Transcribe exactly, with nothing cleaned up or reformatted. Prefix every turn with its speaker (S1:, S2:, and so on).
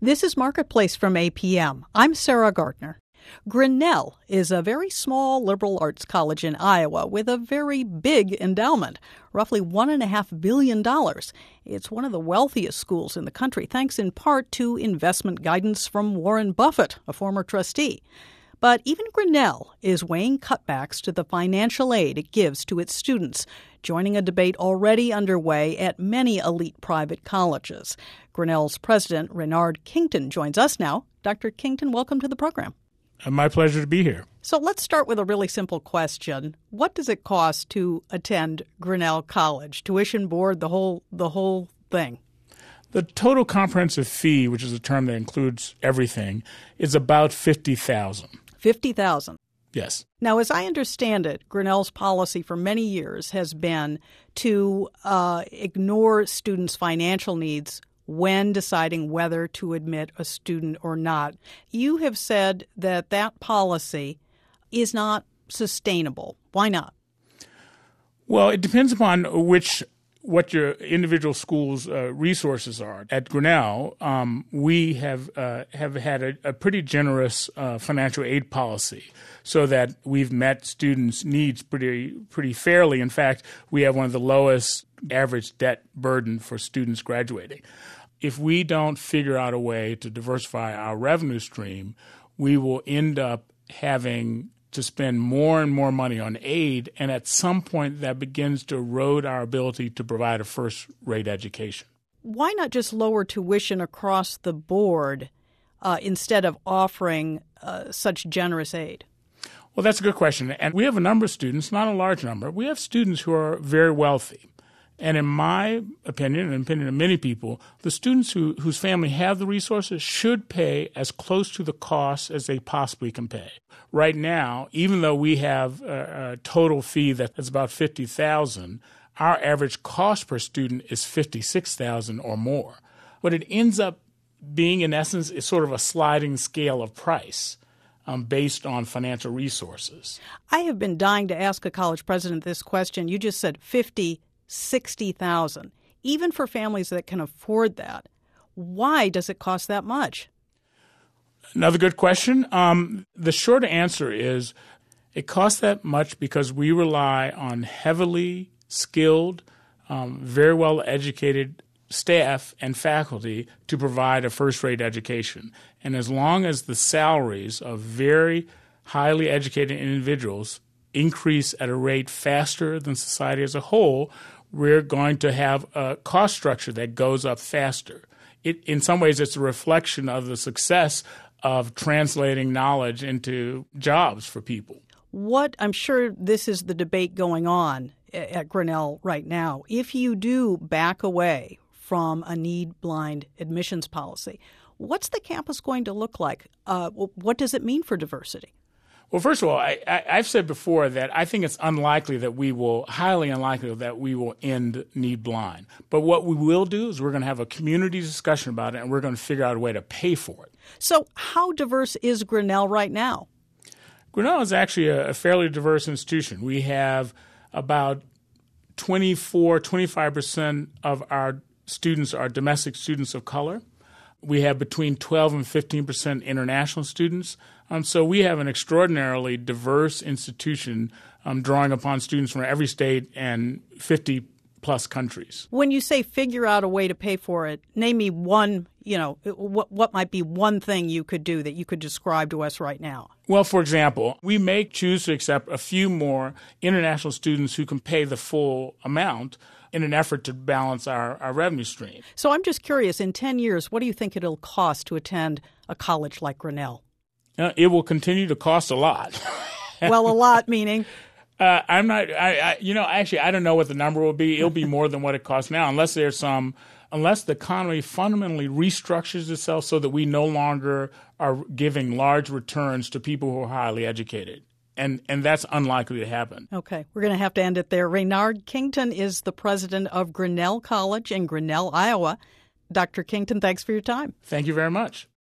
S1: This is Marketplace from A P M. I'm Sarah Gardner. Grinnell is a very small liberal arts college in Iowa with a very big endowment, roughly one point five billion dollars. It's one of the wealthiest schools in the country, thanks in part to investment guidance from Warren Buffett, a former trustee. But even Grinnell is weighing cutbacks to the financial aid it gives to its students, joining a debate already underway at many elite private colleges. Grinnell's president, Reynard Kington, joins us now. Doctor Kington, welcome to the program.
S2: My pleasure to be here.
S1: So let's start with a really simple question. What does it cost to attend Grinnell College? Tuition, board, the whole the whole thing?
S2: The total comprehensive fee, which is a term that includes everything, is about fifty thousand dollars.
S1: fifty thousand dollars.
S2: Yes.
S1: Now, as I understand it, Grinnell's policy for many years has been to uh, ignore students' financial needs when deciding whether to admit a student or not. You have said that that policy is not sustainable. Why not?
S2: Well, it depends upon which what your individual school's uh, resources are. At Grinnell, um, we have uh, have had a, a pretty generous uh, financial aid policy, so that we've met students' needs pretty pretty fairly. In fact, we have one of the lowest average debt burden for students graduating. If we don't figure out a way to diversify our revenue stream, we will end up having to spend more and more money on aid, and at some point that begins to erode our ability to provide a first-rate education.
S1: Why not just lower tuition across the board uh, instead of offering uh, such generous aid?
S2: Well, that's a good question. And we have a number of students, not a large number. We have students who are very wealthy. And in my opinion, and in the opinion of many people, the students who, whose family have the resources should pay as close to the cost as they possibly can pay. Right now, even though we have a, a total fee that's about fifty thousand dollars, our average cost per student is fifty-six thousand dollars or more. What it ends up being, in essence, is sort of a sliding scale of price um, based on financial resources.
S1: I have been dying to ask a college president this question. You just said fifty, sixty thousand. Even for families that can afford that, why does it cost that much?
S2: Another good question. Um, the short answer is it costs that much because we rely on heavily skilled, um, very well-educated staff and faculty to provide a first-rate education. And as long as the salaries of very highly educated individuals increase at a rate faster than society as a whole, we're going to have a cost structure that goes up faster. It, in some ways, it's a reflection of the success of translating knowledge into jobs for people.
S1: What I'm sure this is the debate going on at Grinnell right now. If you do back away from a need-blind admissions policy, what's the campus going to look like? Uh, what does it mean for diversity?
S2: Well, first of all, I, I, I've said before that I think it's unlikely that we will, highly unlikely that we will end need blind. But what we will do is we're going to have a community discussion about it, and we're going to figure out a way to pay for it.
S1: So how diverse is Grinnell right now?
S2: Grinnell is actually a, a fairly diverse institution. We have about twenty-four, twenty-five percent of our students are domestic students of color. We have between twelve and fifteen percent international students. Um, so we have an extraordinarily diverse institution um, drawing upon students from every state and fifty-plus countries.
S1: When you say figure out a way to pay for it, name me one, you know, what, what might be one thing you could do that you could describe to us right now?
S2: Well, for example, we may choose to accept a few more international students who can pay the full amount in an effort to balance our, our revenue stream.
S1: So I'm just curious, in ten years, what do you think it'll cost to attend a college like Grinnell?
S2: Uh, it will continue to cost a lot.
S1: Well, a lot meaning?
S2: Uh, I'm not, I, I, you know, actually, I don't know what the number will be. It'll be more than what it costs now, unless there's some, unless the economy fundamentally restructures itself so that we no longer are giving large returns to people who are highly educated. And and that's unlikely to happen.
S1: Okay. We're going to have to end it there. Reynard Kington is the president of Grinnell College in Grinnell, Iowa. Doctor Kington, thanks for your time.
S2: Thank you very much.